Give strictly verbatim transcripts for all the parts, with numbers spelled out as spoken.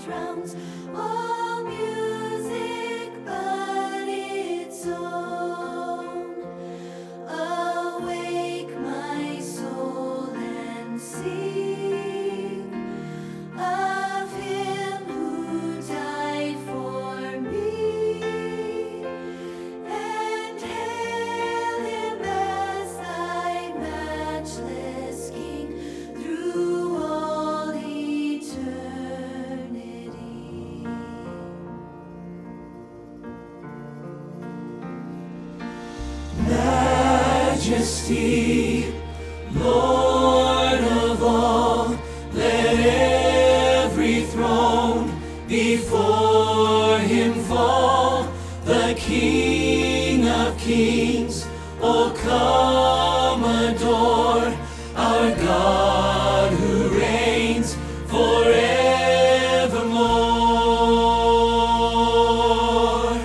drowns all music but its own. Awake, my soul, and sing of Him who died for me, and hail Him as thy matchless King through all eternity. Majesty, Lord of all, let every throne before Him fall. The King of kings, oh come adore our God who reigns forevermore.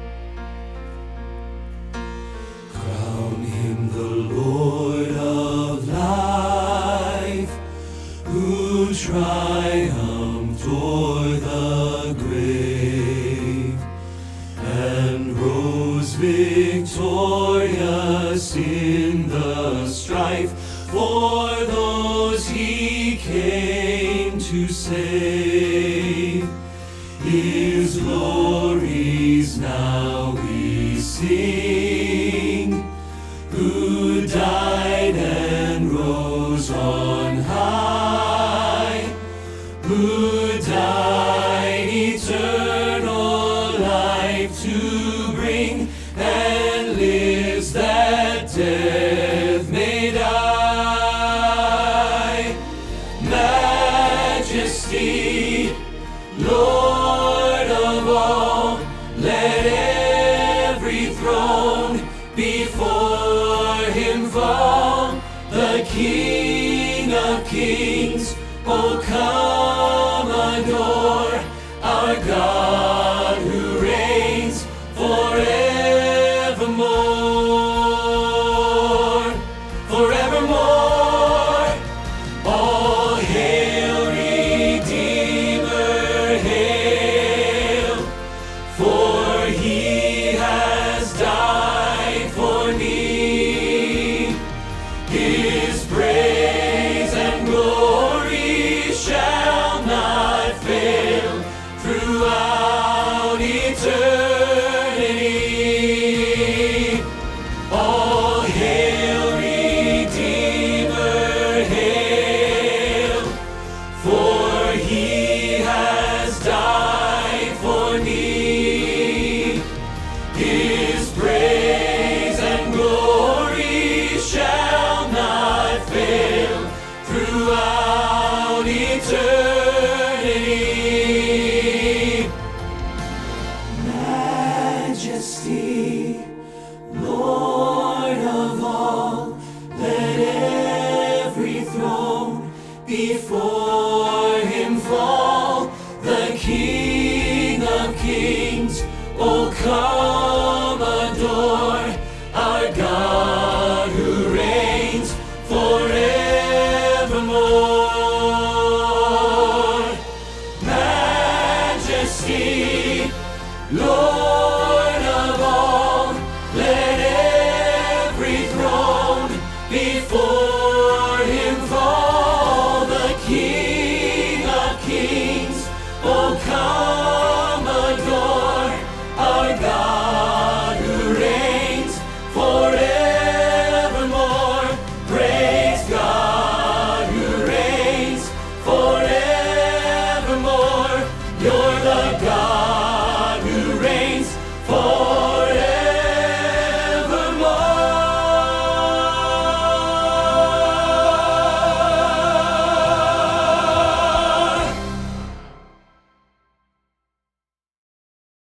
Crown Him the Lord of life, who triumphed o'er the grave, and rose victorious in the strife for those He came to save. His glories now we sing, who died and rose on high, who died eternal life to bring, and lives that death may die. Majesty, Lord of all, let every throne before Him fall. The King of kings, oh come adore our God who reigns forevermore, forevermore. All hail, Redeemer, hail, for He has died for me. His praise and glory shall not fail throughout eternity. All hail, Redeemer, hail, for He has died for me. His praise and glory shall not fail throughout eternity. Majesty, Lord of all, let every throne before Him fall. The King of kings, oh come adore our God who reigns forevermore. Majesty, Lord of all, let every throne before Him fall. The King of kings, oh come